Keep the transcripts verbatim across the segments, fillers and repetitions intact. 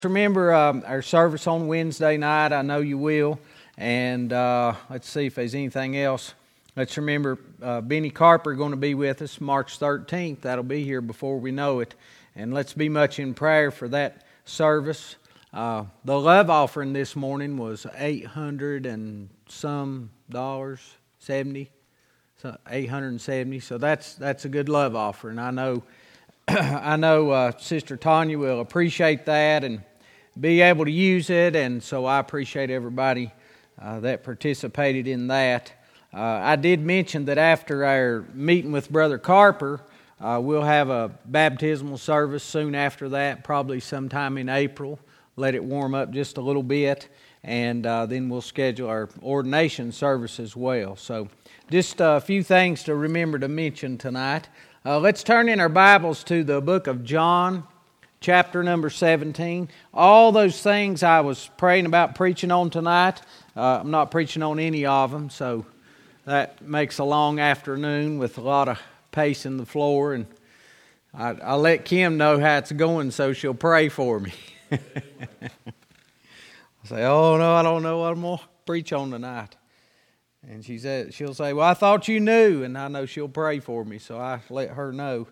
Remember um, our service on Wednesday night. I know you will. And uh, let's see if there's anything else. Let's remember uh, Benny Carper going to be with us March thirteenth. That'll be here before we know it. And let's be much in prayer for that service. Uh, the love offering this morning was eight hundred and some dollars, seventy, so eight hundred seventy. So that's that's a good love offering. I know, I know uh, Sister Tanya will appreciate that and be able to use it, and so I appreciate everybody uh, that participated in that. Uh, I did mention that after our meeting with Brother Carper, uh, we'll have a baptismal service soon after that, probably sometime in April. Let it warm up just a little bit, and uh, then we'll schedule our ordination service as well. So just a few things to remember to mention tonight. Uh, let's turn in our Bibles to the book of John, chapter number seventeen. All those things I was praying about preaching on tonight, uh, I'm not preaching on any of them, so that makes a long afternoon with a lot of pacing the floor, and I, I'll let Kim know how it's going so she'll pray for me. I'll say, oh no, I don't know what I'm going to preach on tonight. And she said, she'll say, well, I thought you knew, and I know she'll pray for me, so I let her know.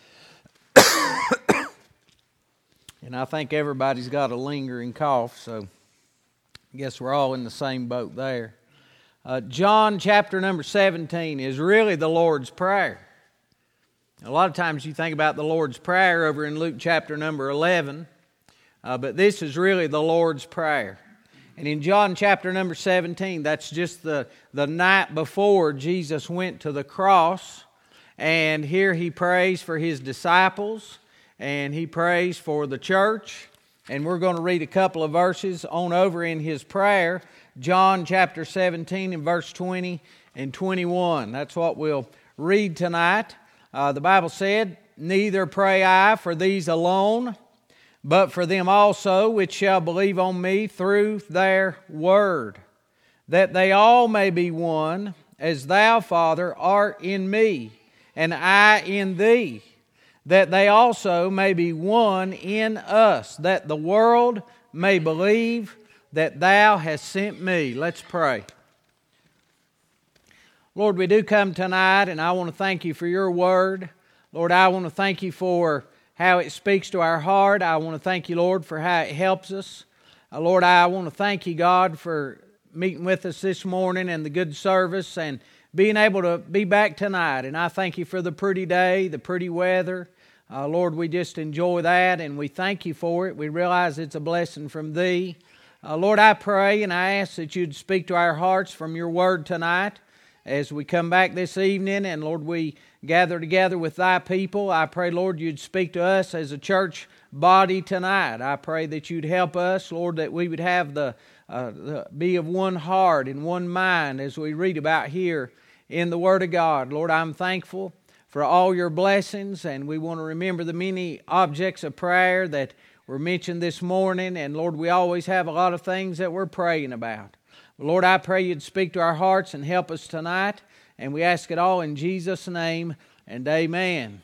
And I think everybody's got a lingering cough, so I guess we're all in the same boat there. Uh, John chapter number seventeen is really the Lord's Prayer. A lot of times you think about the Lord's Prayer over in Luke chapter number eleven, uh, but this is really the Lord's Prayer. And in John chapter number seventeen, that's just the, the night before Jesus went to the cross, and here he prays for his disciples, and he prays for the church. And we're going to read a couple of verses on over in his prayer. John chapter seventeen and verse twenty and twenty-one. That's what we'll read tonight. Uh, the Bible said, neither pray I for these alone, but for them also which shall believe on me through their word, that they all may be one, as thou, Father, art in me, and I in thee, that they also may be one in us, that the world may believe that thou hast sent me. Let's pray. Lord, we do come tonight, and I want to thank you for your word. Lord, I want to thank you for how it speaks to our heart. I want to thank you, Lord, for how it helps us. Uh, Lord, I want to thank you, God, for meeting with us this morning and the good service and being able to be back tonight. And I thank you for the pretty day, the pretty weather. Uh, Lord, we just enjoy that, and we thank you for it. We realize it's a blessing from Thee. Uh, Lord, I pray and I ask that You'd speak to our hearts from Your Word tonight as we come back this evening, and Lord, we gather together with Thy people. I pray, Lord, You'd speak to us as a church body tonight. I pray that You'd help us, Lord, that we would have the, uh, the be of one heart and one mind as we read about here in the Word of God. Lord, I'm thankful for all Your blessings, and we want to remember the many objects of prayer that were mentioned this morning. And Lord, we always have a lot of things that we're praying about. Lord, I pray You'd speak to our hearts and help us tonight, and we ask it all in Jesus' name, and amen.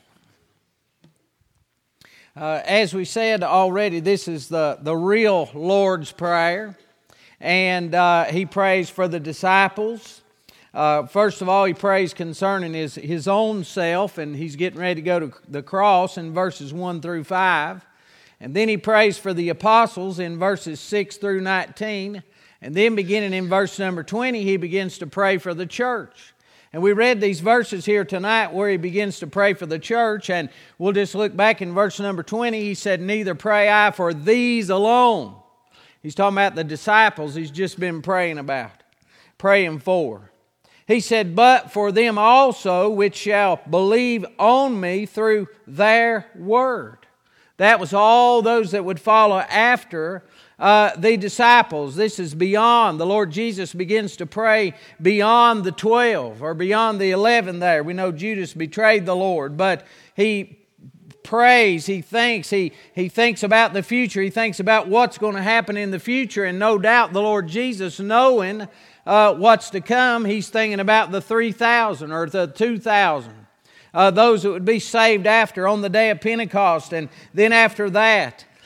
Uh, as we said already, this is the, the real Lord's Prayer, and uh, He prays for the disciples. Uh, first of all, he prays concerning his, his own self, and he's getting ready to go to the cross in verses one through five. And then he prays for the apostles in verses six through nineteen. And then beginning in verse number twenty, he begins to pray for the church. And we read these verses here tonight where he begins to pray for the church. And we'll just look back in verse number twenty. He said, neither pray I for these alone. He's talking about the disciples he's just been praying about, praying for. He said, but for them also which shall believe on me through their word. That was all those that would follow after uh, the disciples. This is beyond. The Lord Jesus begins to pray beyond the twelve or beyond the eleven there. We know Judas betrayed the Lord, but he prays, he thinks, he, he thinks about the future. He thinks about what's going to happen in the future, and no doubt the Lord Jesus, knowing Uh, what's to come, he's thinking about the three thousand or the two thousand. Uh, those that would be saved after on the day of Pentecost. And then after that,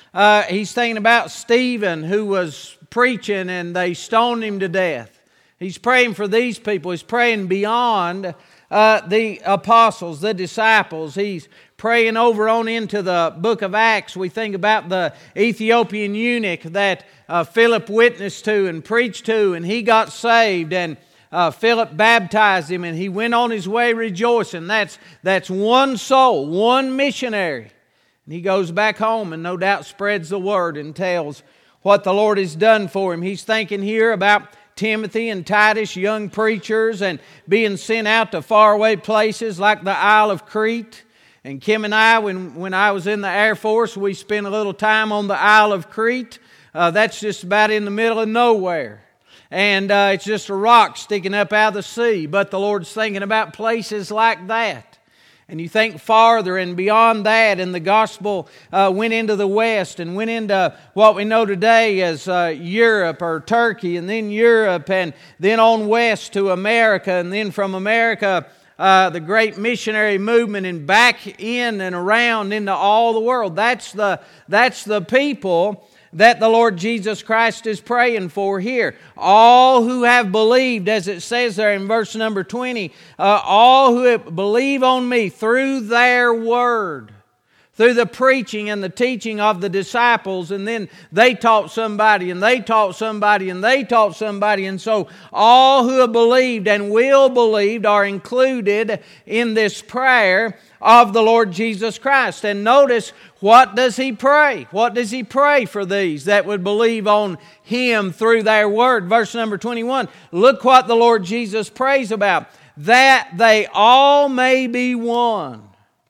Uh, he's thinking about Stephen, who was preaching and they stoned him to death. He's praying for these people. He's praying beyond uh, the apostles, the disciples. He's praying over on into the book of Acts. We think about the Ethiopian eunuch that uh, Philip witnessed to and preached to, and he got saved, and uh, Philip baptized him, and he went on his way rejoicing. That's, that's one soul, one missionary. And he goes back home and no doubt spreads the word and tells what the Lord has done for him. He's thinking here about Timothy and Titus, young preachers, and being sent out to faraway places like the Isle of Crete. And Kim and I, when, when I was in the Air Force, we spent a little time on the Isle of Crete. Uh, that's just about in the middle of nowhere. And uh, it's just a rock sticking up out of the sea. But the Lord's thinking about places like that. And you think farther and beyond that, and the gospel uh, went into the West and went into what we know today as uh, Europe or Turkey, and then Europe, and then on west to America, and then from America, uh, the great missionary movement, and back in and around into all the world. That's the, that's the people that the Lord Jesus Christ is praying for here. All who have believed, as it says there in verse number twenty, uh, all who have believe on me through their word, through the preaching and the teaching of the disciples, and then they taught somebody, and they taught somebody, and they taught somebody, and so all who have believed and will believe are included in this prayer of the Lord Jesus Christ. And notice, what does He pray? What does He pray for these that would believe on Him through their word? Verse number twenty-one, look what the Lord Jesus prays about. That they all may be one.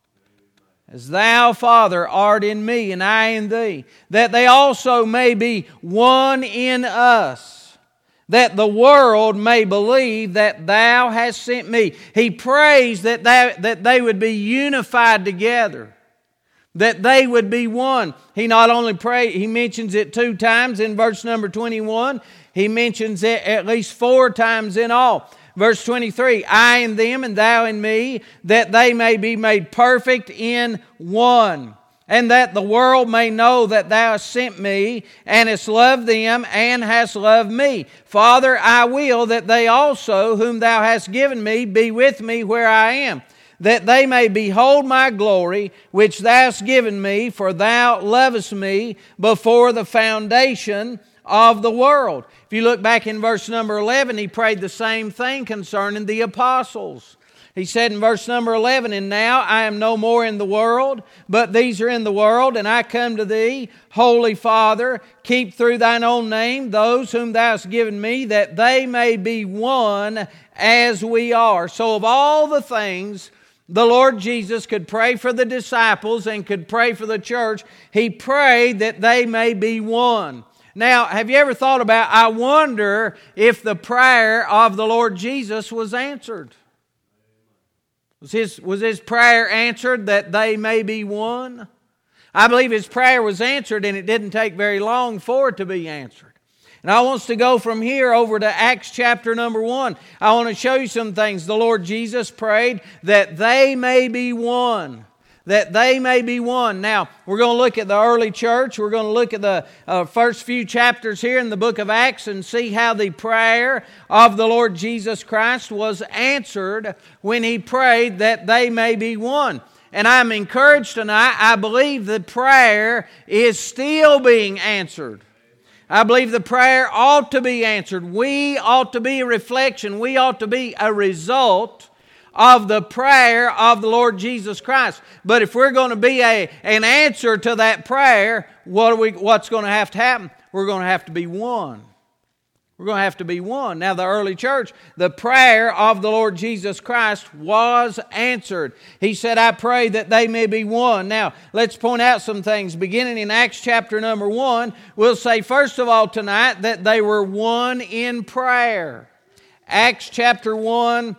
As Thou, Father, art in me, and I in Thee, that they also may be one in us, that the world may believe that Thou hast sent me. He prays that they, that they would be unified together, that they would be one. He not only prays, he mentions it two times in verse number twenty-one, he mentions it at least four times in all. Verse twenty-three, I in them and Thou in me, that they may be made perfect in one, and that the world may know that Thou hast sent me, and hast loved them, and hast loved me. Father, I will that they also, whom Thou hast given me, be with me where I am, that they may behold my glory, which Thou hast given me, for Thou lovest me before the foundation of the world. If you look back in verse number eleven, he prayed the same thing concerning the apostles. He said in verse number eleven, and now I am no more in the world, but these are in the world, and I come to Thee, Holy Father, keep through Thine own name those whom Thou hast given me, that they may be one as we are. So of all the things the Lord Jesus could pray for the disciples and could pray for the church, He prayed that they may be one. Now, have you ever thought about, I wonder if the prayer of the Lord Jesus was answered? Was his, was his prayer answered that they may be one? I believe his prayer was answered, and it didn't take very long for it to be answered. And I want us to go from here over to Acts chapter number one. I want to show you some things. The Lord Jesus prayed that they may be one. That they may be one. Now, we're going to look at the early church. We're going to look at the uh, first few chapters here in the book of Acts and see how the prayer of the Lord Jesus Christ was answered when He prayed that they may be one. And I'm encouraged tonight. I believe the prayer is still being answered. I believe the prayer ought to be answered. We ought to be a reflection. We ought to be a result of the prayer of the Lord Jesus Christ. But if we're going to be a, an answer to that prayer, what are we, what's going to have to happen? We're going to have to be one. We're going to have to be one. Now, the early church, the prayer of the Lord Jesus Christ was answered. He said, I pray that they may be one. Now, let's point out some things. Beginning in Acts chapter number one, we'll say, first of all tonight, that they were one in prayer. Acts chapter one,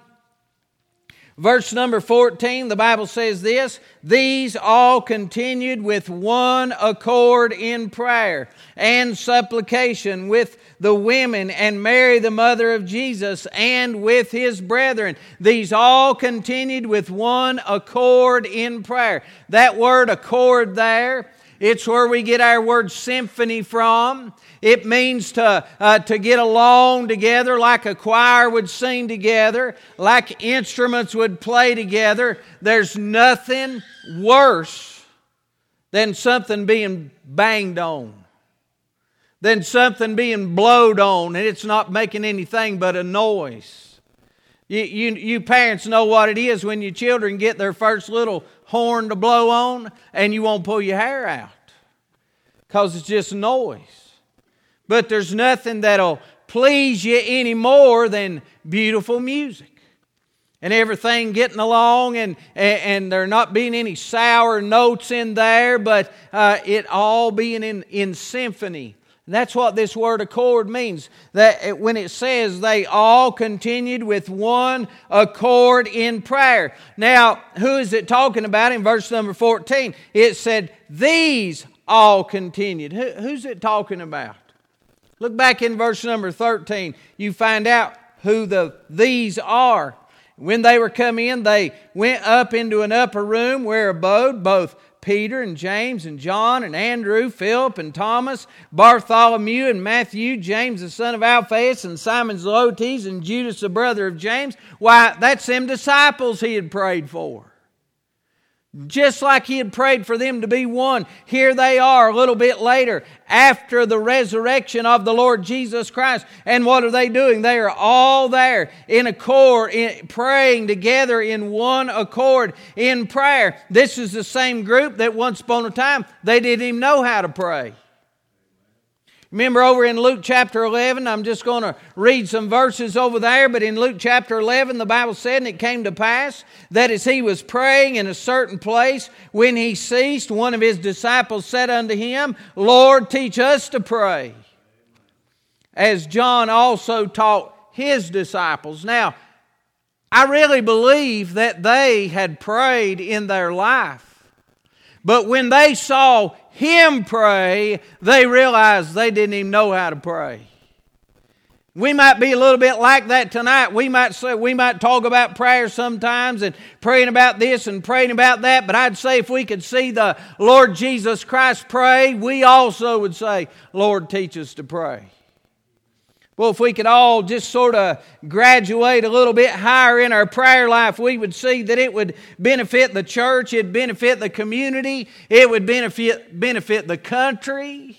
verse number fourteen, the Bible says this, these all continued with one accord in prayer and supplication with the women and Mary the mother of Jesus and with His brethren. These all continued with one accord in prayer. That word accord there It's where we get our word symphony from. It means to, uh, to get along together like a choir would sing together, like instruments would play together. There's nothing worse than something being banged on, than something being blowed on, and it's not making anything but a noise. You, you, you parents know what it is when your children get their first little horn to blow on and you won't pull your hair out because it's just noise. But there's nothing that'll please you any more than beautiful music. And everything getting along and, and, and there not being any sour notes in there, but uh, it all being in, in symphony. And that's what this word accord means. That when it says they all continued with one accord in prayer. Now, who is it talking about in verse number fourteen? It said, these all continued. Who, who's it talking about? Look back in verse number thirteen. You find out who the these are. When they were come in, they went up into an upper room where abode both Peter and James and John and Andrew, Philip and Thomas, Bartholomew and Matthew, James the son of Alphaeus and Simon Zelotes and Judas the brother of James. Why, that's them disciples he had prayed for. Just like he had prayed for them to be one, here they are a little bit later after the resurrection of the Lord Jesus Christ. And what are they doing? They are all there in accord, in, praying together in one accord in prayer. This is the same group that once upon a time they didn't even know how to pray. Remember over in Luke chapter eleven, I'm just going to read some verses over there, but in Luke chapter eleven, the Bible said, and it came to pass that as he was praying in a certain place, when he ceased, one of his disciples said unto him, Lord, teach us to pray, as John also taught his disciples. Now, I really believe that they had prayed in their life, but when they saw him pray, they realized they didn't even know how to pray. We might be a little bit like that tonight. We might say we might talk about prayer sometimes and praying about this and praying about that, but I'd say if we could see the Lord Jesus Christ pray, we also would say, Lord, teach us to pray. Well, if we could all just sort of graduate a little bit higher in our prayer life, we would see that it would benefit the church, it'd benefit the community, it would benefit, benefit the country.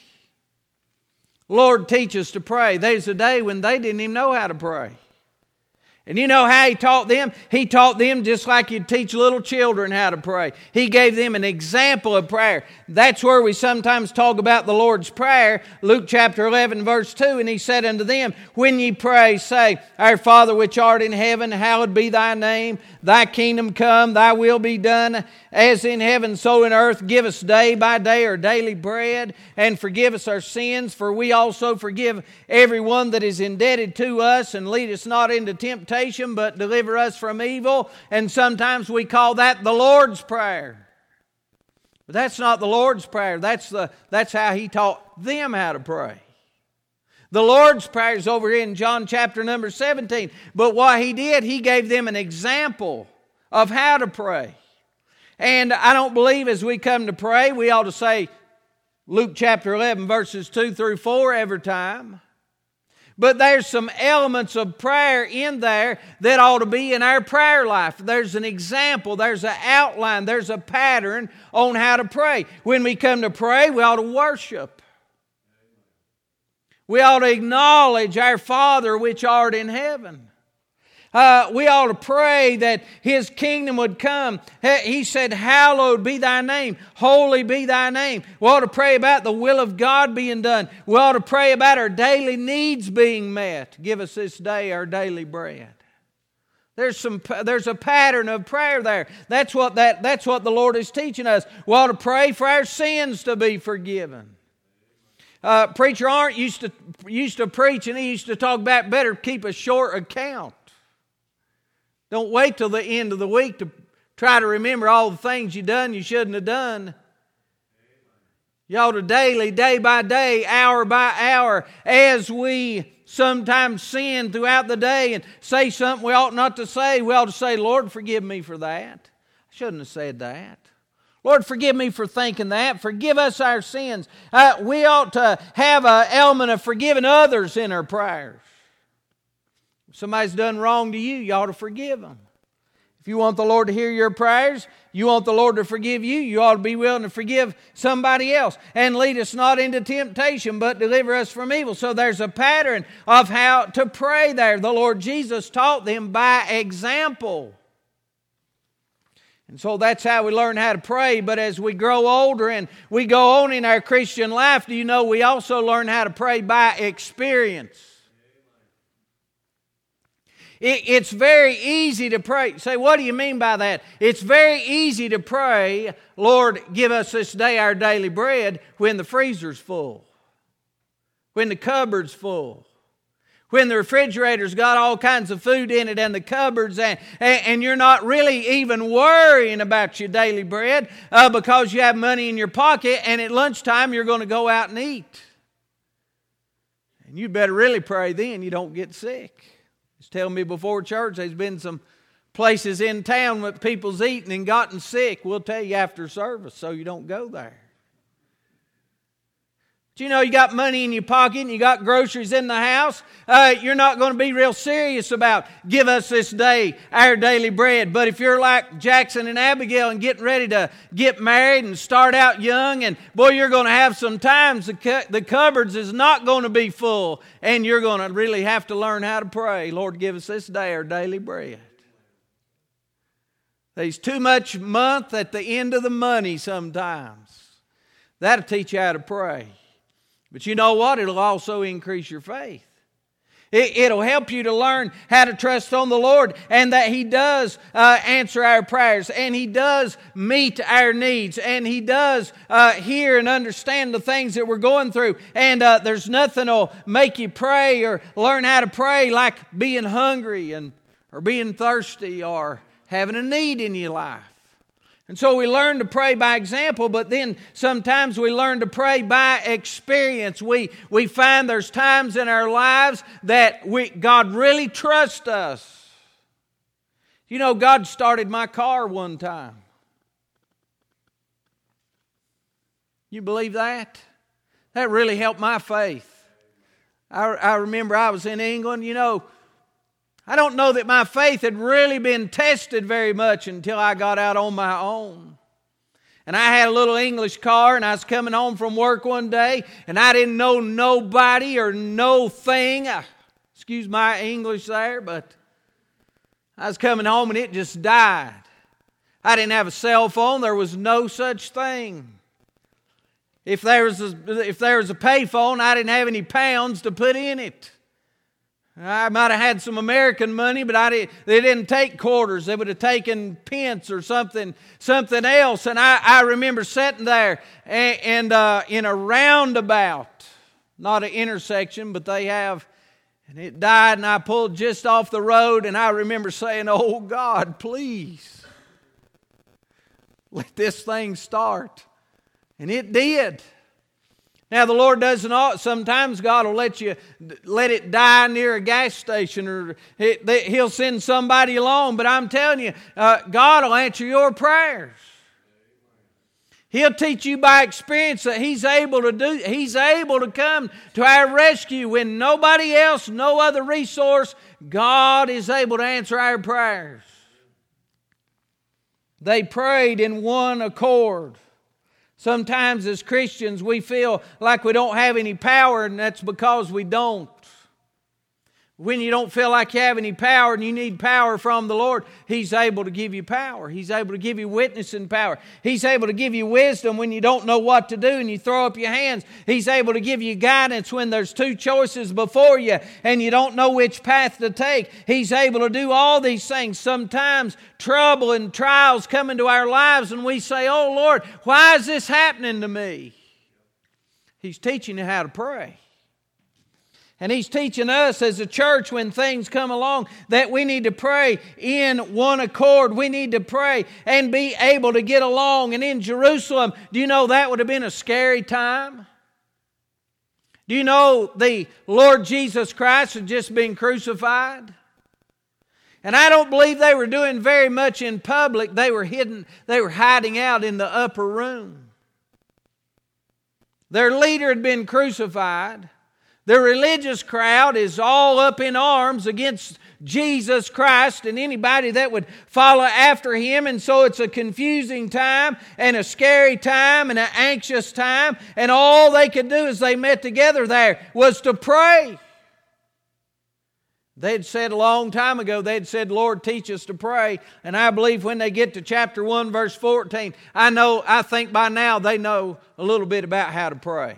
Lord, teach us to pray. There's a day when they didn't even know how to pray. And you know how he taught them? He taught them just like you'd teach little children how to pray. He gave them an example of prayer. That's where we sometimes talk about the Lord's Prayer. Luke chapter eleven verse two, and he said unto them, when ye pray, say, Our Father which art in heaven, hallowed be thy name. Thy kingdom come, thy will be done, as in heaven, so in earth. Give us day by day our daily bread, and forgive us our sins, for we also forgive everyone that is indebted to us, and lead us not into temptation, but deliver us from evil. And sometimes we call that the Lord's Prayer. But that's not the Lord's Prayer. That's the that's how he taught them how to pray. The Lord's Prayer is over here in John chapter number seventeen. But what he did, he gave them an example of how to pray. And I don't believe as we come to pray, we ought to say Luke chapter eleven verses two through four every time. But there's some elements of prayer in there that ought to be in our prayer life. There's an example, there's an outline, there's a pattern on how to pray. When we come to pray, we ought to worship. We ought to acknowledge our Father which art in heaven. Uh, we ought to pray that His kingdom would come. He said, hallowed be thy name. Holy be thy name. We ought to pray about the will of God being done. We ought to pray about our daily needs being met. Give us this day our daily bread. There's some. There's a pattern of prayer there. That's what that. That's what the Lord is teaching us. We ought to pray for our sins to be forgiven. Uh, Preacher Arndt used to used to preach, and he used to talk about better keep a short account. Don't wait till the end of the week to try to remember all the things you done you shouldn't have done. You ought to daily, day by day, hour by hour, as we sometimes sin throughout the day and say something we ought not to say, we ought to say, Lord, forgive me for that. I shouldn't have said that. Lord, forgive me for thinking that. Forgive us our sins. Uh, we ought to have an element of forgiving others in our prayers. If somebody's done wrong to you, you ought to forgive them. If you want the Lord to hear your prayers, you want the Lord to forgive you, you ought to be willing to forgive somebody else. And lead us not into temptation, but deliver us from evil. So there's a pattern of how to pray there. The Lord Jesus taught them by example. And so that's how we learn how to pray. But as we grow older and we go on in our Christian life, do you know we also learn how to pray by experience? It, it's very easy to pray. Say, what do you mean by that? It's very easy to pray, Lord, give us this day our daily bread, when the freezer's full, when the cupboard's full, when the refrigerator's got all kinds of food in it and the cupboards, and, and you're not really even worrying about your daily bread uh, because you have money in your pocket, and at lunchtime you're going to go out and eat. And you better really pray then you don't get sick. He's telling me before church there's been some places in town with people's eating and gotten sick. We'll tell you after service so you don't go there. You know, you got money in your pocket and you got groceries in the house. Uh, you're not going to be real serious about give us this day our daily bread. But if you're like Jackson and Abigail and getting ready to get married and start out young, and boy, you're going to have some times the, cu- the cupboards is not going to be full, and you're going to really have to learn how to pray. Lord, give us this day our daily bread. There's too much month at the end of the money sometimes. That'll teach you how to pray. But you know what? It'll also increase your faith. It, it'll help you to learn how to trust on the Lord, and that He does uh, answer our prayers, and He does meet our needs, and He does uh, hear and understand the things that we're going through. And uh, there's nothing that'll make you pray or learn how to pray like being hungry and or being thirsty or having a need in your life. And so we learn to pray by example, but then sometimes we learn to pray by experience. We, we find there's times in our lives that we, God really trusts us. You know, God started my car one time. You believe that? That really helped my faith. I, I remember I was in England, you know, I don't know that my faith had really been tested very much until I got out on my own. And I had a little English car, and I was coming home from work one day, and I didn't know nobody or no thing. Excuse my English there, but I was coming home and it just died. I didn't have a cell phone. There was no such thing. If there was a, if there was a pay phone, I didn't have any pounds to put in it. I might have had some American money, but I did, they didn't take quarters. They would have taken pence or something something else. And I, I remember sitting there and, and uh, in a roundabout, not an intersection, but they have, and it died, and I pulled just off the road, and I remember saying, oh God, please, let this thing start. And it did. Now, the Lord doesn't, sometimes God will let you, let it die near a gas station, or He'll send somebody along. But I'm telling you, uh, God will answer your prayers. He'll teach you by experience that He's able to do, He's able to come to our rescue when nobody else, no other resource, God is able to answer our prayers. They prayed in one accord. Sometimes as Christians we feel like we don't have any power, and that's because we don't. When you don't feel like you have any power and you need power from the Lord, He's able to give you power. He's able to give you witnessing power. He's able to give you wisdom when you don't know what to do and you throw up your hands. He's able to give you guidance when there's two choices before you and you don't know which path to take. He's able to do all these things. Sometimes trouble and trials come into our lives and we say, oh Lord, why is this happening to me? He's teaching you how to pray. And He's teaching us as a church when things come along that we need to pray in one accord. We need to pray and be able to get along. And in Jerusalem, do you know that would have been a scary time? Do you know the Lord Jesus Christ had just been crucified? And I don't believe they were doing very much in public. They were hidden, they were hiding out in the upper room. Their leader had been crucified. The religious crowd is all up in arms against Jesus Christ and anybody that would follow after Him. And so it's a confusing time and a scary time and an anxious time. And all they could do as they met together there was to pray. They'd said a long time ago, they'd said, Lord, teach us to pray. And I believe when they get to chapter one, verse fourteen, I know, I think by now they know a little bit about how to pray.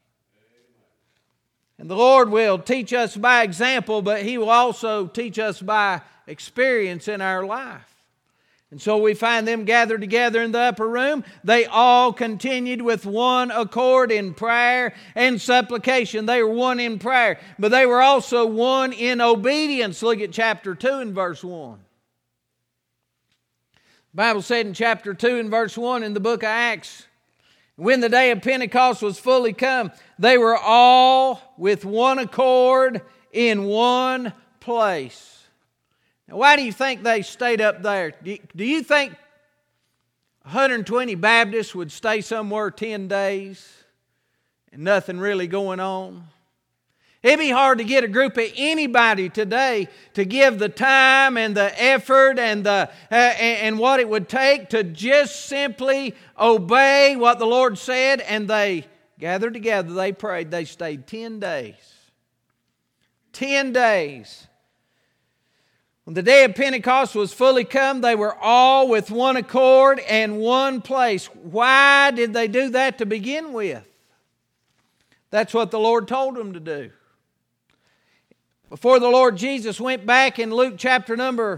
And the Lord will teach us by example, but He will also teach us by experience in our life. And so we find them gathered together in the upper room. They all continued with one accord in prayer and supplication. They were one in prayer, but they were also one in obedience. Look at chapter two and verse one. The Bible said in chapter two and verse one in the book of Acts, when the day of Pentecost was fully come, they were all with one accord in one place. Now, why do you think they stayed up there? Do you think one hundred twenty Baptists would stay somewhere ten days and nothing really going on? It'd be hard to get a group of anybody today to give the time and the effort and the uh, and what it would take to just simply obey what the Lord said. And they gathered together, they prayed, they stayed ten days. Ten days. When the day of Pentecost was fully come, they were all with one accord and one place. Why did they do that to begin with? That's what the Lord told them to do. Before the Lord Jesus went back in Luke chapter number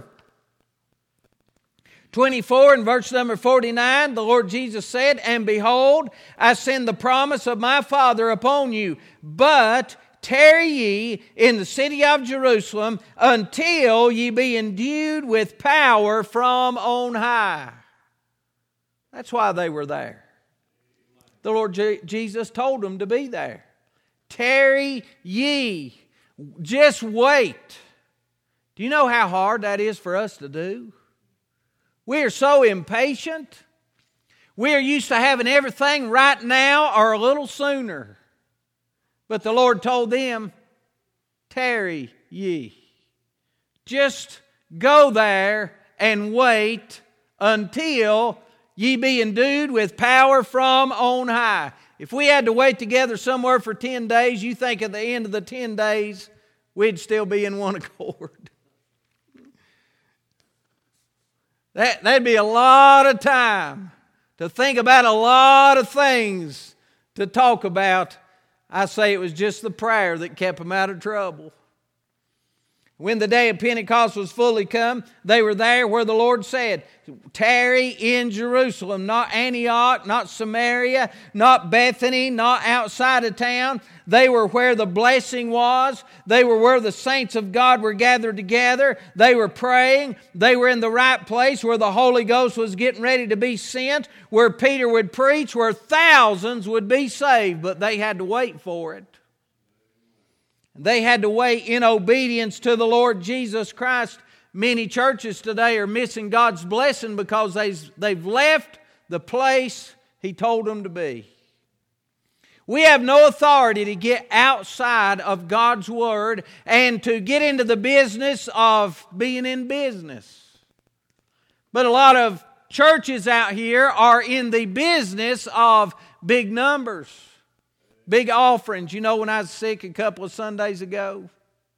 twenty-four and verse number forty-nine, the Lord Jesus said, And behold, I send the promise of my Father upon you, but tarry ye in the city of Jerusalem until ye be endued with power from on high. That's why they were there. The Lord Je- Jesus told them to be there. Tarry ye. Just wait. Do you know how hard that is for us to do? We are so impatient. We are used to having everything right now or a little sooner. But the Lord told them, tarry ye. Just go there and wait until ye be endued with power from on high. If we had to wait together somewhere for ten days, you think at the end of the ten days, we'd still be in one accord. That, that'd be a lot of time to think about a lot of things to talk about. I say it was just the prayer that kept them out of trouble. When the day of Pentecost was fully come, they were there where the Lord said, tarry in Jerusalem, not Antioch, not Samaria, not Bethany, not outside of town. They were where the blessing was. They were where the saints of God were gathered together. They were praying. They were in the right place where the Holy Ghost was getting ready to be sent, where Peter would preach, where thousands would be saved, but they had to wait for it. They had to wait in obedience to the Lord Jesus Christ. Many churches today are missing God's blessing because they've, they've left the place He told them to be. We have no authority to get outside of God's Word and to get into the business of being in business. But a lot of churches out here are in the business of big numbers. Big offerings. You know, when I was sick a couple of Sundays ago,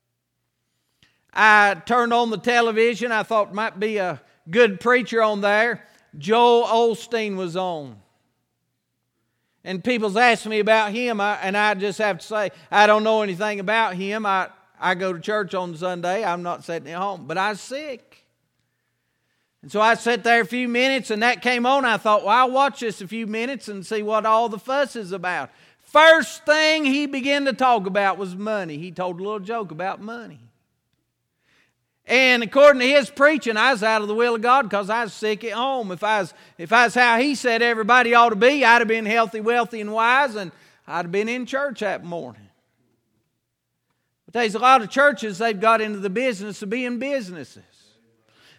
I turned on the television. I thought might be a good preacher on there. Joel Osteen was on. And people's asking me about him, I, and I just have to say, I don't know anything about him. I, I go to church on Sunday. I'm not sitting at home. But I was sick. And so I sat there a few minutes, and that came on. I thought, well, I'll watch this a few minutes and see what all the fuss is about. First thing he began to talk about was money. He told a little joke about money. And according to his preaching, I was out of the will of God because I was sick at home. If I was, if I was how he said everybody ought to be, I'd have been healthy, wealthy, and wise, and I'd have been in church that morning. But there's a lot of churches, they've got into the business of being businesses.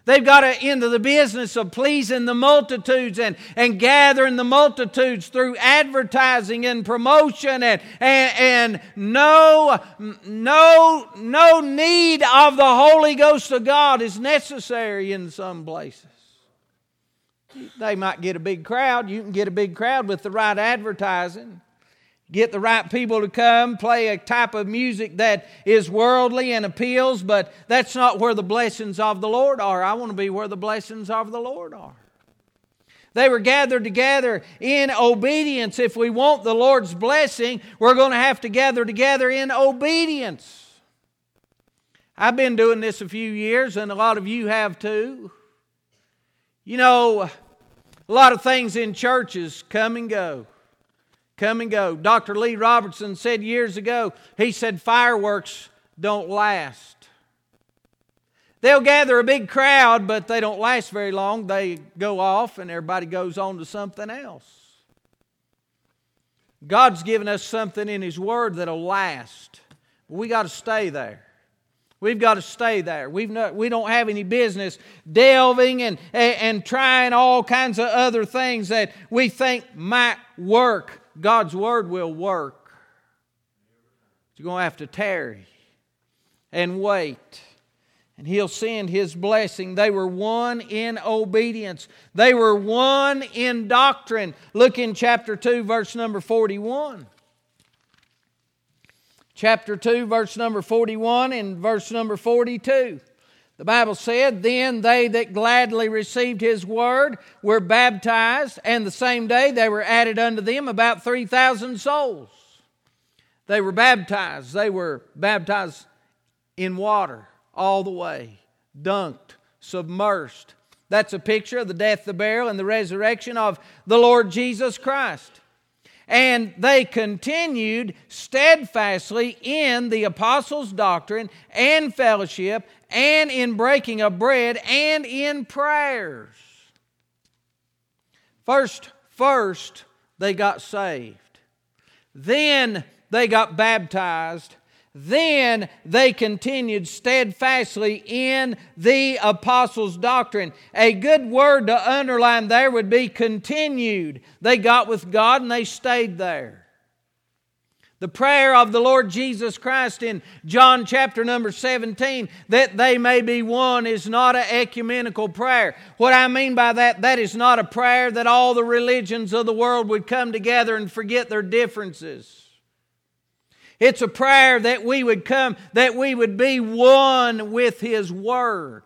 They've got to into the business of pleasing the multitudes and, and gathering the multitudes through advertising and promotion, and, and, and no, no, no need of the Holy Ghost of God is necessary in some places. They might get a big crowd. You can get a big crowd with the right advertising. Get the right people to come, play a type of music that is worldly and appeals, but that's not where the blessings of the Lord are. I want to be where the blessings of the Lord are. They were gathered together in obedience. If we want the Lord's blessing, we're going to have to gather together in obedience. I've been doing this a few years, and a lot of you have too. You know, a lot of things in churches come and go. Come and go. Doctor Lee Robertson said years ago, he said fireworks don't last. They'll gather a big crowd, but they don't last very long. They go off and everybody goes on to something else. God's given us something in His Word that'll last. We got to stay there. We've got to stay there. We've not, we don't have any business delving and, and, and trying all kinds of other things that we think might work. God's Word will work. You're going to have to tarry and wait. And He'll send His blessing. They were one in obedience. They were one in doctrine. Look in chapter two, verse number forty-one. Chapter two, verse number forty-one and verse number forty-two. The Bible said, "Then they that gladly received His word were baptized, and the same day they were added unto them about three thousand souls." They were baptized. They were baptized in water all the way, dunked, submersed. That's a picture of the death, the burial, and the resurrection of the Lord Jesus Christ. And they continued steadfastly in the apostles' doctrine and fellowship, and in breaking of bread, and in prayers. First, first they got saved. Then they got baptized. Then they continued steadfastly in the apostles' doctrine. A good word to underline there would be continued. They got with God and they stayed there. The prayer of the Lord Jesus Christ in John chapter number seventeen, that they may be one, is not an ecumenical prayer. What I mean by that, that is not a prayer that all the religions of the world would come together and forget their differences. It's a prayer that we would come, that we would be one with His Word.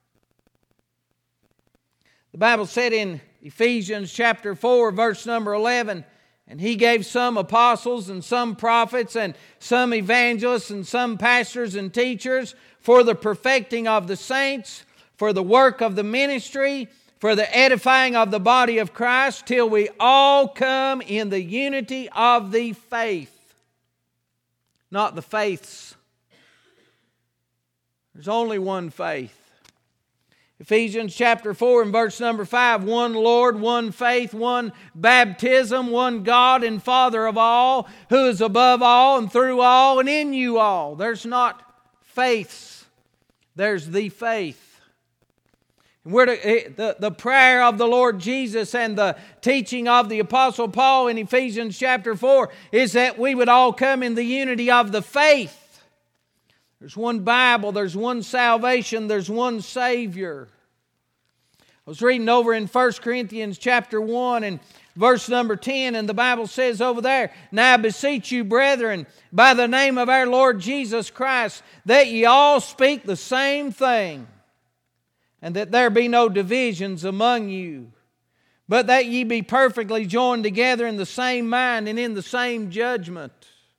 The Bible said in Ephesians chapter four, verse number eleven, "And He gave some apostles and some prophets and some evangelists and some pastors and teachers for the perfecting of the saints, for the work of the ministry, for the edifying of the body of Christ, till we all come in the unity of the faith." Not the faiths. There's only one faith. Ephesians chapter four and verse number five, "One Lord, one faith, one baptism, one God and Father of all, who is above all and through all and in you all." There's not faiths. There's the faith. And we're to, the, the prayer of the Lord Jesus and the teaching of the Apostle Paul in Ephesians chapter four is that we would all come in the unity of the faith. There's one Bible, there's one salvation, there's one Savior. I was reading over in First Corinthians chapter one and verse number ten, and the Bible says over there, "Now I beseech you, brethren, by the name of our Lord Jesus Christ, that ye all speak the same thing, and that there be no divisions among you, but that ye be perfectly joined together in the same mind and in the same judgment."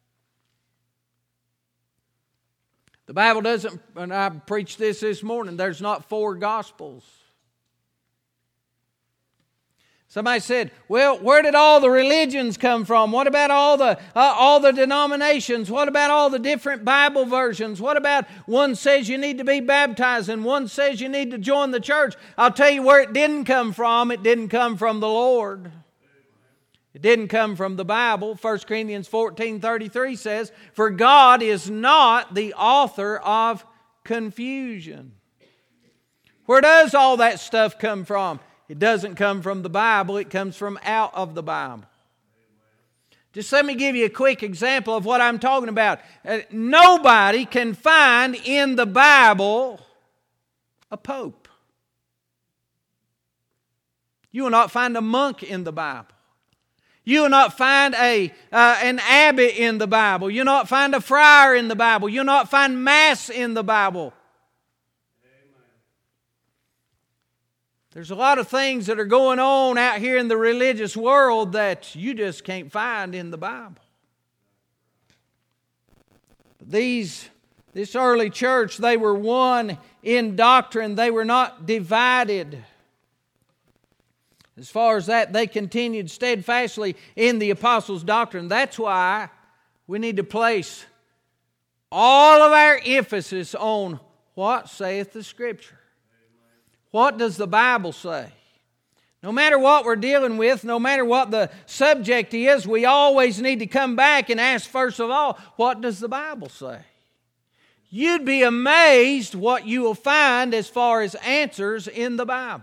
The Bible doesn't, and I preached this this morning, there's not four gospels. Somebody said, "Well, where did all the religions come from? What about all the uh, all the denominations? What about all the different Bible versions? What about one says you need to be baptized and one says you need to join the church?" I'll tell you where it didn't come from. It didn't come from the Lord. It didn't come from the Bible. First Corinthians fourteen thirty-three says, "For God is not the author of confusion." Where does all that stuff come from? It doesn't come from the Bible. It comes from out of the Bible. Just let me give you a quick example of what I'm talking about. Uh, nobody can find in the Bible a pope. You will not find a monk in the Bible. You will not find a uh, an abbot in the Bible. You'll not find a friar in the Bible. You'll not find Mass in the Bible. There's a lot of things that are going on out here in the religious world that you just can't find in the Bible. These, this early church, they were one in doctrine. They were not divided. As far as that, they continued steadfastly in the apostles' doctrine. That's why we need to place all of our emphasis on what saith the Scripture. What does the Bible say? No matter what we're dealing with, no matter what the subject is, we always need to come back and ask first of all, what does the Bible say? You'd be amazed what you will find as far as answers in the Bible.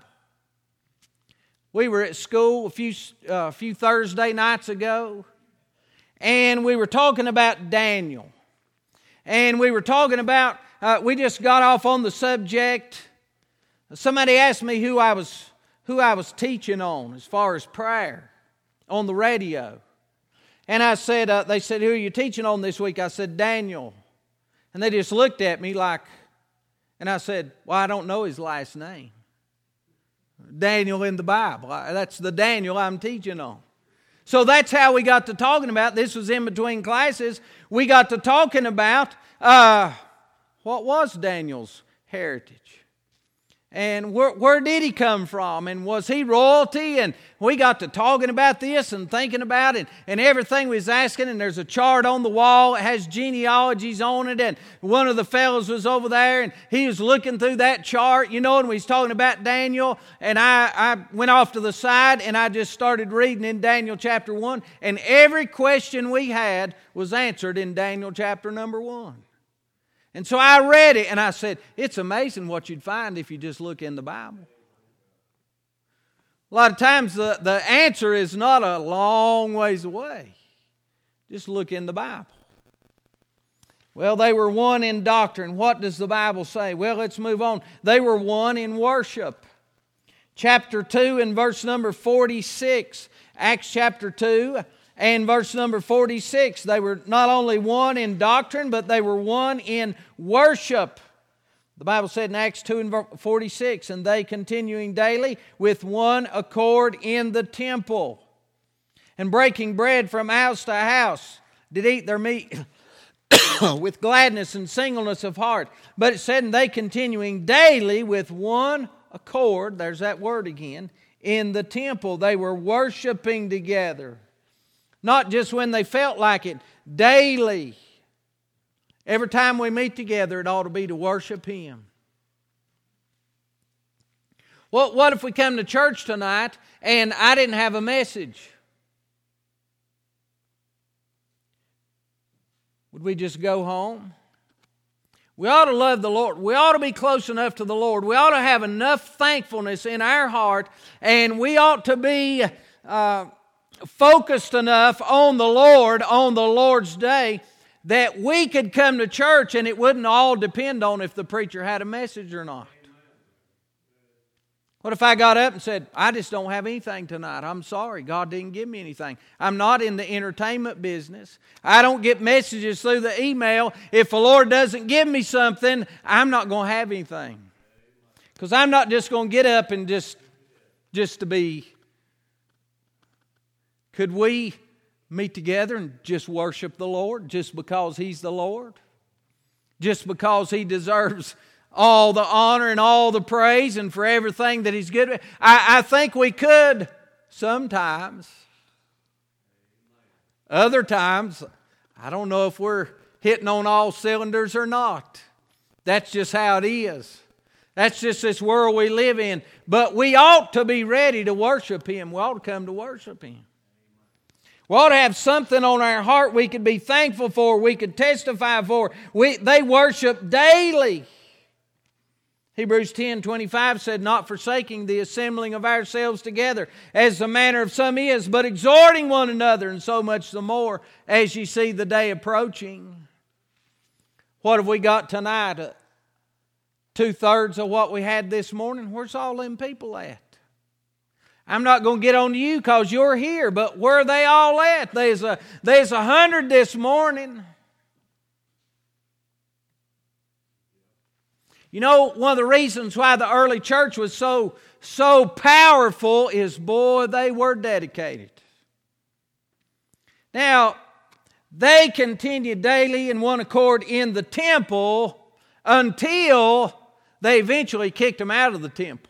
We were at school a few, uh, a few Thursday nights ago, and we were talking about Daniel. And we were talking about, uh, we just got off on the subject. Somebody asked me who I was who I was teaching on as far as prayer on the radio. And I said, uh, they said, who are you teaching on this week? I said, Daniel. And they just looked at me like, and I said, well, I don't know his last name. Daniel in the Bible. That's the Daniel I'm teaching on. So that's how we got to talking about, this was in between classes, we got to talking about uh, what was Daniel's heritage. And where, where did he come from? And was he royalty? And we got to talking about this and thinking about it. And everything we was asking. And there's a chart on the wall. It has genealogies on it. And one of the fellows was over there. And he was looking through that chart. You know, and we was talking about Daniel. And I, I went off to the side. And I just started reading in Daniel chapter one. And every question we had was answered in Daniel chapter number one. And so I read it and I said, it's amazing what you'd find if you just look in the Bible. A lot of times the, the answer is not a long ways away. Just look in the Bible. Well, they were one in doctrine. What does the Bible say? Well, let's move on. They were one in worship. Chapter two and verse number forty-six. Acts chapter two. And verse number forty-six, they were not only one in doctrine, but they were one in worship. The Bible said in Acts two and forty-six, and they continuing daily with one accord in the temple, and breaking bread from house to house, did eat their meat with gladness and singleness of heart. But it said, and they continuing daily with one accord, there's that word again, in the temple. They were worshiping together. Not just when they felt like it, daily. Every time we meet together, it ought to be to worship Him. Well, what if we come to church tonight and I didn't have a message? Would we just go home? We ought to love the Lord. We ought to be close enough to the Lord. We ought to have enough thankfulness in our heart, and we ought to be Uh, focused enough on the Lord on the Lord's day that we could come to church and it wouldn't all depend on if the preacher had a message or not. What if I got up and said, I just don't have anything tonight. I'm sorry. God didn't give me anything. I'm not in the entertainment business. I don't get messages through the email. If the Lord doesn't give me something, I'm not going to have anything. Because I'm not just going to get up and just, just to be... Could we meet together and just worship the Lord just because He's the Lord? Just because He deserves all the honor and all the praise and for everything that He's good? I, I think we could sometimes. Other times, I don't know if we're hitting on all cylinders or not. That's just how it is. That's just this world we live in. But we ought to be ready to worship Him. We ought to come to worship Him. We ought to have something on our heart we could be thankful for, we could testify for. We, they worship daily. Hebrews ten twenty-five said, not forsaking the assembling of ourselves together, as the manner of some is, but exhorting one another, and so much the more as ye see the day approaching. What have we got tonight? Uh, two-thirds of what we had this morning. Where's all them people at? I'm not going to get on to you because you're here, but where are they all at? There's a, there's a hundred this morning. You know, one of the reasons why the early church was so, so powerful is, boy, they were dedicated. Now, they continued daily in one accord in the temple until they eventually kicked them out of the temple.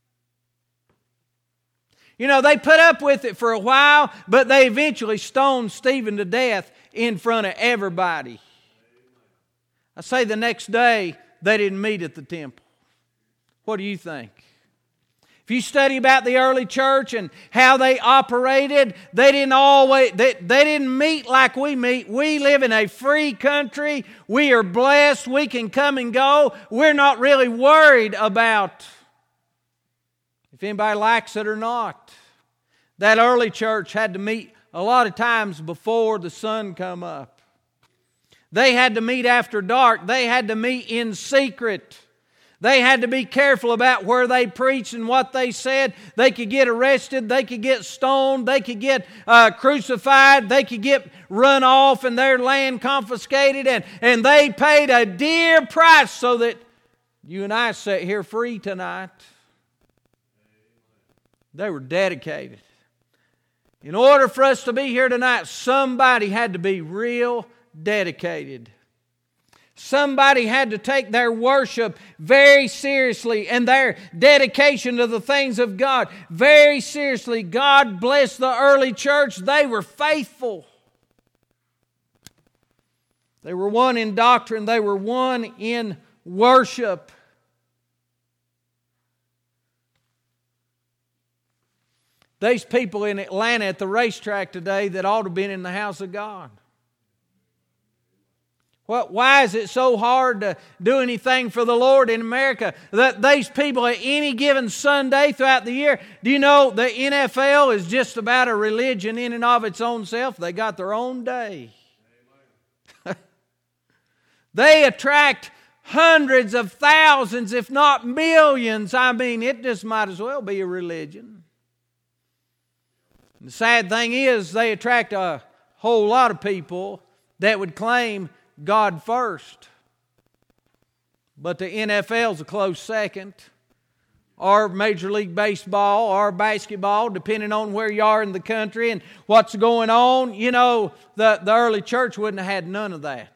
You know, they put up with it for a while, but they eventually stoned Stephen to death in front of everybody. I say the next day, they didn't meet at the temple. What do you think? If you study about the early church and how they operated, they didn't always they, they didn't meet like we meet. We live in a free country. We are blessed. We can come and go. We're not really worried about if anybody likes it or not. That early church had to meet a lot of times before the sun come up. They had to meet after dark. They had to meet in secret. They had to be careful about where they preached and what they said. They could get arrested. They could get stoned. They could get uh, crucified. They could get run off and their land confiscated. And, and they paid a dear price so that you and I sit here free tonight. They were dedicated. In order for us to be here tonight, somebody had to be real dedicated. Somebody had to take their worship very seriously and their dedication to the things of God very seriously. God bless the early church. They were faithful. They were one in doctrine. They were one in worship. There's people in Atlanta at the racetrack today that ought to have been in the house of God. What, why is it so hard to do anything for the Lord in America? That these people at any given Sunday throughout the year, do you know the N F L is just about a religion in and of its own self? They got their own day. They attract hundreds of thousands, if not millions. I mean, it just might as well be a religion. And the sad thing is, they attract a whole lot of people that would claim God first. But the N F L's a close second. Or Major League Baseball or basketball, depending on where you are in the country and what's going on. You know, the, the early church wouldn't have had none of that.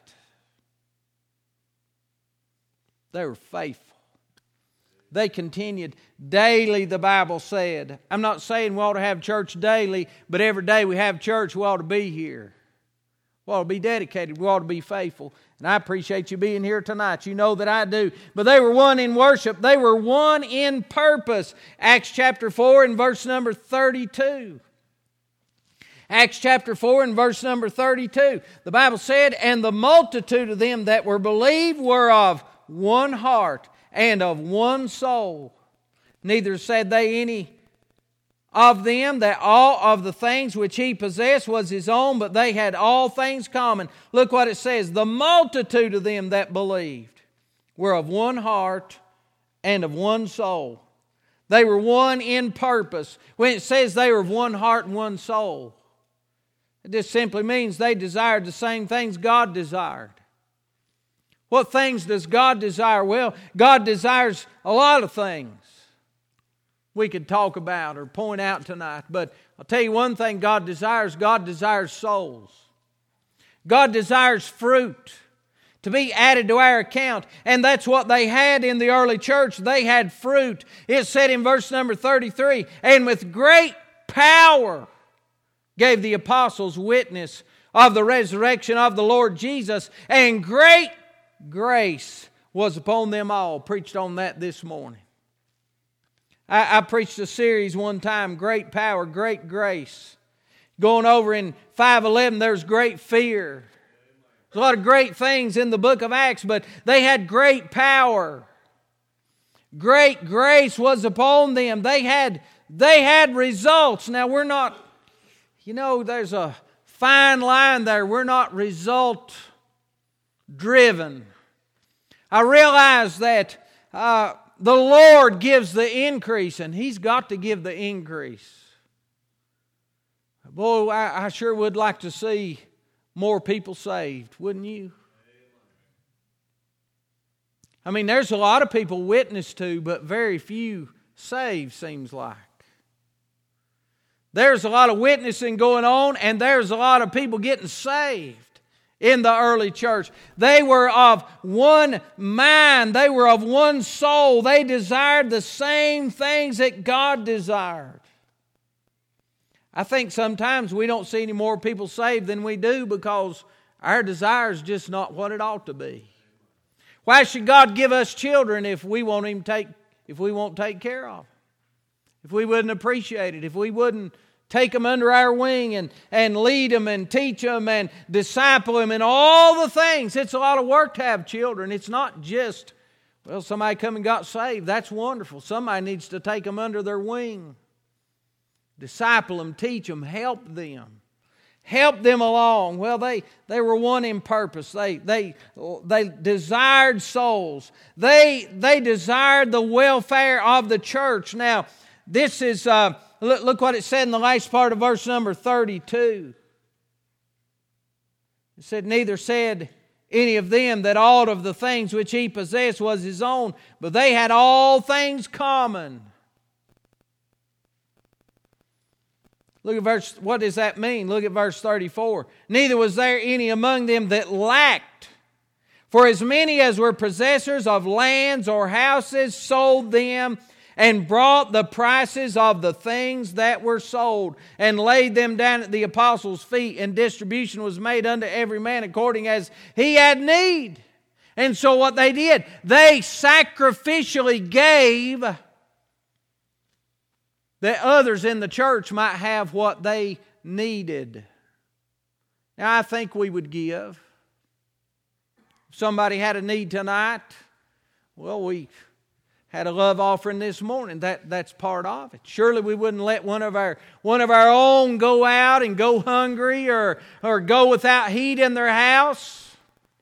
They were faithful. They continued daily, the Bible said. I'm not saying we ought to have church daily, but every day we have church, we ought to be here. We ought to be dedicated. We ought to be faithful. And I appreciate you being here tonight. You know that I do. But they were one in worship. They were one in purpose. Acts chapter four and verse number thirty-two. Acts chapter four and verse number thirty-two. The Bible said, and the multitude of them that were believed were of one heart and of one soul. Neither said they any of them that all of the things which he possessed was his own, but they had all things common. Look what it says. The multitude of them that believed were of one heart and of one soul. They were one in purpose. When it says they were of one heart and one soul, it just simply means they desired the same things God desired. What things does God desire? Well, God desires a lot of things we could talk about or point out tonight. But I'll tell you one thing God desires. God desires souls. God desires fruit to be added to our account. And that's what they had in the early church. They had fruit. It said in verse number thirty-three, and with great power gave the apostles witness of the resurrection of the Lord Jesus, and great grace was upon them all. Preached on that this morning. I, I preached a series one time, Great Power, Great Grace. Going over in five eleven, there's great fear. There's a lot of great things in the book of Acts, but they had great power. Great grace was upon them. They had, they had results. Now we're not, you know, there's a fine line there. We're not result driven. I realize that uh, the Lord gives the increase, and He's got to give the increase. Boy, I, I sure would like to see more people saved, wouldn't you? I mean, there's a lot of people witnessed to, but very few saved, seems like. There's a lot of witnessing going on, and there's a lot of people getting saved in the early church. They were of one mind. They were of one soul. They desired the same things that God desired. I think sometimes we don't see any more people saved than we do because our desire is just not what it ought to be. Why should God give us children if we won't even take, if we won't take care of them? If we wouldn't appreciate it, if we wouldn't take them under our wing and, and lead them and teach them and disciple them and all the things. It's a lot of work to have children. It's not just, well, somebody come and got saved. That's wonderful. Somebody needs to take them under their wing. Disciple them, teach them, help them. Help them along. Well, they, they were one in purpose. They, they, they desired souls. They, they desired the welfare of the church. Now, this is, uh, look, look what it said in the last part of verse number thirty-two. It said, neither said any of them that aught of the things which he possessed was his own, but they had all things common. Look at verse, what does that mean? Look at verse thirty-four. Neither was there any among them that lacked. For as many as were possessors of lands or houses sold them and brought the prices of the things that were sold and laid them down at the apostles' feet, and distribution was made unto every man according as he had need. And so what they did, they sacrificially gave that others in the church might have what they needed. Now, I think we would give. If somebody had a need tonight, well, we had a love offering this morning. That, that's part of it. Surely we wouldn't let one of our one of our own go out and go hungry or, or go without heat in their house.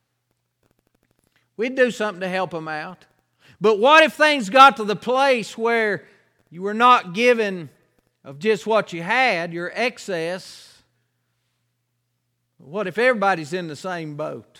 We'd do something to help them out. But what if things got to the place where you were not given of just what you had, your excess? What if everybody's in the same boat?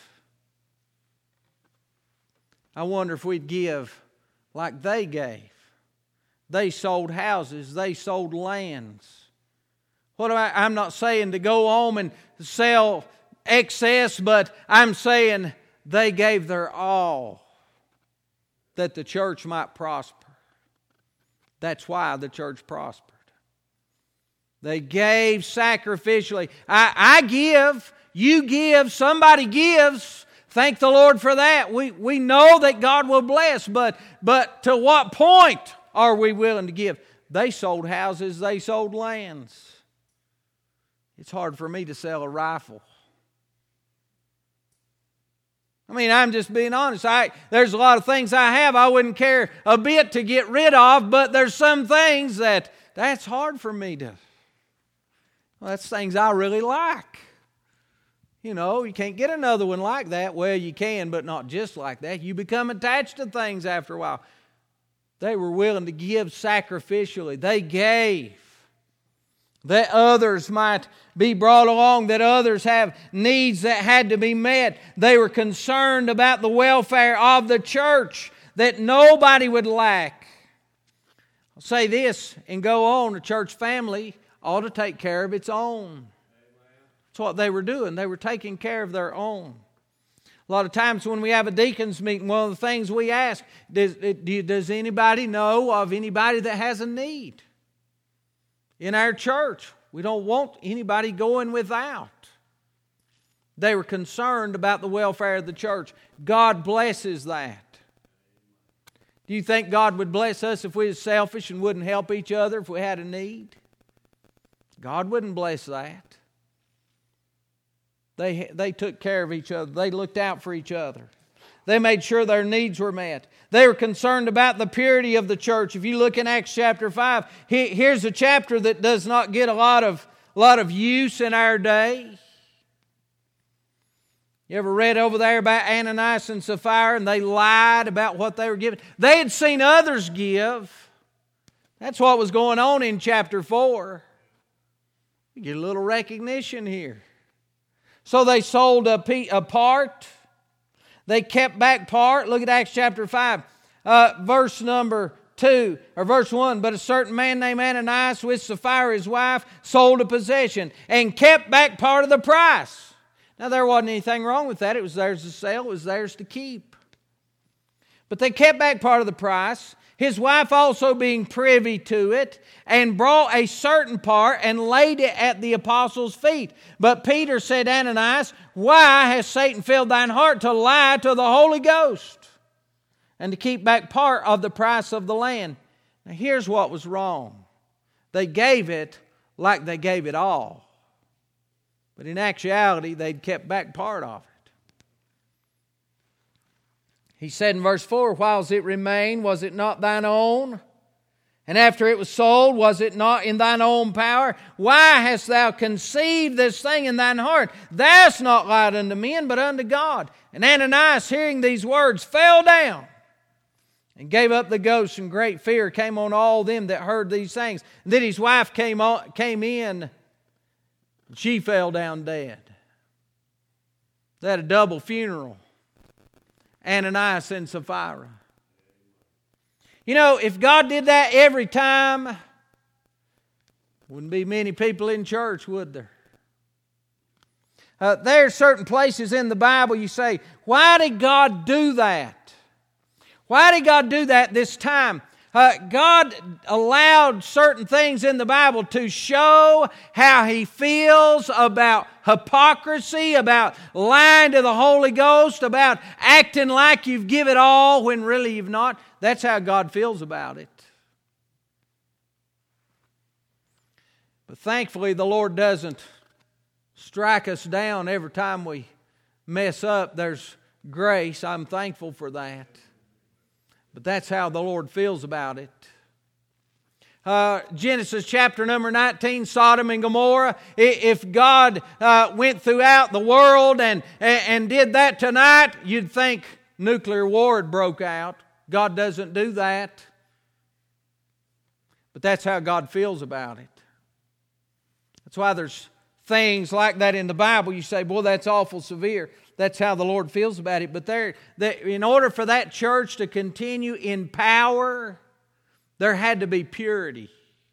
I wonder if we'd give like they gave. They sold houses. They sold lands. What am I, I'm not saying to go home and sell excess, but I'm saying they gave their all that the church might prosper. That's why the church prospered. They gave sacrificially. I, I give, you give, somebody gives. Thank the Lord for that. We, we know that God will bless, but, but to what point are we willing to give? They sold houses, they sold lands. It's hard for me to sell a rifle. I mean, I'm just being honest. I, there's a lot of things I have I wouldn't care a bit to get rid of, but there's some things that that's hard for me to. Well, that's things I really like. You know, you can't get another one like that. Well, you can, but not just like that. You become attached to things after a while. They were willing to give sacrificially. They gave that others might be brought along, that others have needs that had to be met. They were concerned about the welfare of the church, that nobody would lack. I'll say this and go on. The church family ought to take care of its own. That's what they were doing. They were taking care of their own. A lot of times when we have a deacons meeting, one of the things we ask, does, does anybody know of anybody that has a need in our church? We don't want anybody going without. They were concerned about the welfare of the church. God blesses that. Do you think God would bless us if we were selfish and wouldn't help each other if we had a need? God wouldn't bless that. They, they took care of each other. They looked out for each other. They made sure their needs were met. They were concerned about the purity of the church. If you look in Acts chapter five, here's a chapter that does not get a lot of, a lot of use in our day. You ever read over there about Ananias and Sapphira, and they lied about what they were giving? They had seen others give. That's what was going on in chapter four. You get a little recognition here. So they sold a, pe- a part. They kept back part. Look at Acts chapter five, uh, verse number two, or verse one. But a certain man named Ananias with Sapphira his wife sold a possession and kept back part of the price. Now there wasn't anything wrong with that. It was theirs to sell. It was theirs to keep. But they kept back part of the price. His wife also being privy to it, and brought a certain part and laid it at the apostles' feet. But Peter said, Ananias, why has Satan filled thine heart to lie to the Holy Ghost and to keep back part of the price of the land? Now here's what was wrong. They gave it like they gave it all. But in actuality, they'd kept back part of it. He said in verse four, whiles it remained, was it not thine own? And after it was sold, was it not in thine own power? Why hast thou conceived this thing in thine heart? Thou hast not lied unto men, but unto God. And Ananias, hearing these words, fell down and gave up the ghost, and great fear came on all them that heard these things. And then his wife came on, came in, and she fell down dead. They had a double funeral. Ananias and Sapphira. You know, if God did that every time, wouldn't be many people in church, would there? Uh, there are certain places in the Bible you say, why did God do that? Why did God do that this time? Uh, God allowed certain things in the Bible to show how He feels about hypocrisy, about lying to the Holy Ghost, about acting like you've given it all when really you've not. That's how God feels about it. But thankfully, the Lord doesn't strike us down every time we mess up. There's grace. I'm thankful for that. But that's how the Lord feels about it. Uh, Genesis chapter number nineteen, Sodom and Gomorrah. If God uh, went throughout the world and, and did that tonight, you'd think nuclear war had broke out. God doesn't do that. But that's how God feels about it. That's why there's things like that in the Bible. You say, boy, that's awful severe. That's how the Lord feels about it. But there, in order for that church to continue in power, there had to be purity.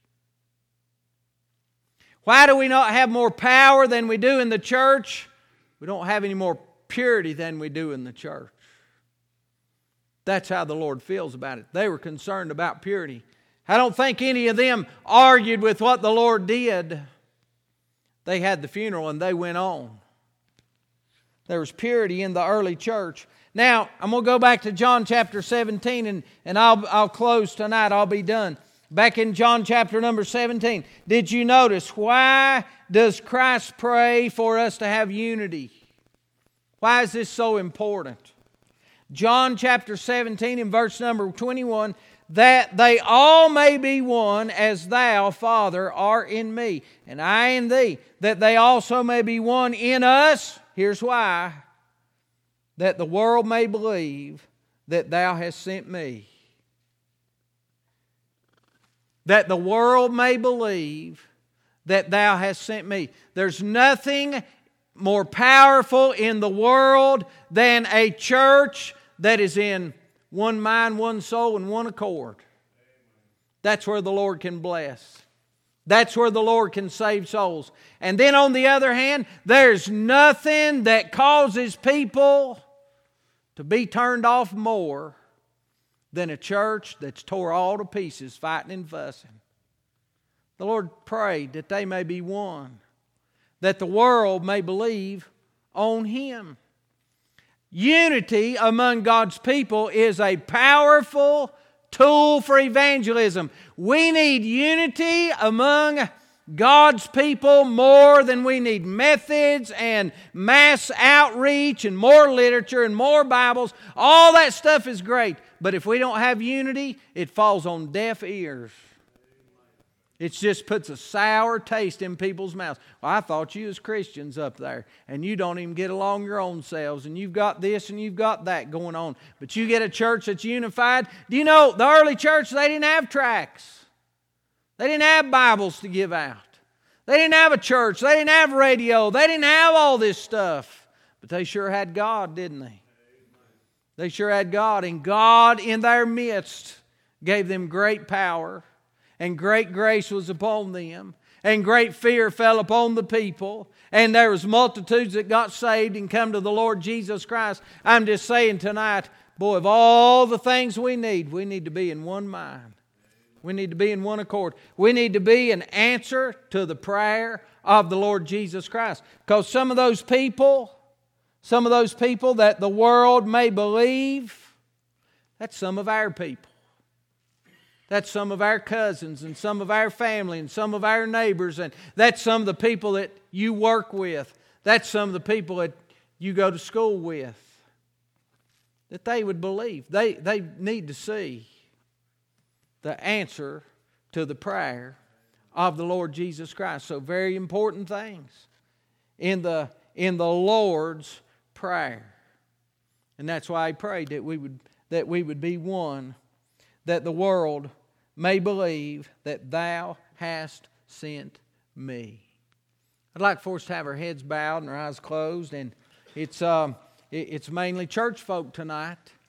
Why do we not have more power than we do in the church? We don't have any more purity than we do in the church. That's how the Lord feels about it. They were concerned about purity. I don't think any of them argued with what the Lord did. They had the funeral and they went on. There was purity in the early church. Now, I'm going to go back to John chapter seventeen, and, and I'll, I'll close tonight. I'll be done. Back in John chapter number seventeen, did you notice, why does Christ pray for us to have unity? Why is this so important? John chapter seventeen and verse number twenty-one, that they all may be one, as thou, Father, art in me, and I in thee, that they also may be one in us. Here's why. That the world may believe that thou hast sent me. That the world may believe that thou hast sent me. There's nothing more powerful in the world than a church that is in one mind, one soul, and one accord. That's where the Lord can bless. That's where the Lord can save souls. And then on the other hand, there's nothing that causes people to be turned off more than a church that's tore all to pieces, fighting and fussing. The Lord prayed that they may be one, that the world may believe on Him. Unity among God's people is a powerful tool for evangelism. We need unity among God's people more than we need methods and mass outreach and more literature and more Bibles. All that stuff is great. But if we don't have unity, it falls on deaf ears. It just puts a sour taste in people's mouths. Well, I thought you was Christians up there, and you don't even get along your own selves, and you've got this and you've got that going on. But you get a church that's unified. Do you know, the early church, they didn't have tracts. They didn't have Bibles to give out. They didn't have a church. They didn't have radio. They didn't have all this stuff. But they sure had God, didn't they? They sure had God, and God in their midst gave them great power. And great grace was upon them. And great fear fell upon the people. And there was multitudes that got saved and come to the Lord Jesus Christ. I'm just saying tonight, boy, of all the things we need, we need to be in one mind. We need to be in one accord. We need to be an answer to the prayer of the Lord Jesus Christ. Because some of those people, some of those people that the world may believe, that's some of our people. That's some of our cousins and some of our family and some of our neighbors. And that's some of the people that you work with. That's some of the people that you go to school with. That they would believe. They, they need to see the answer to the prayer of the Lord Jesus Christ. So very important things in the, in the Lord's Prayer. And that's why I prayed that we would, that we would be one, that the world may believe that Thou hast sent me. I'd like for us to have our heads bowed and our eyes closed. And it's, um, it's mainly church folk tonight.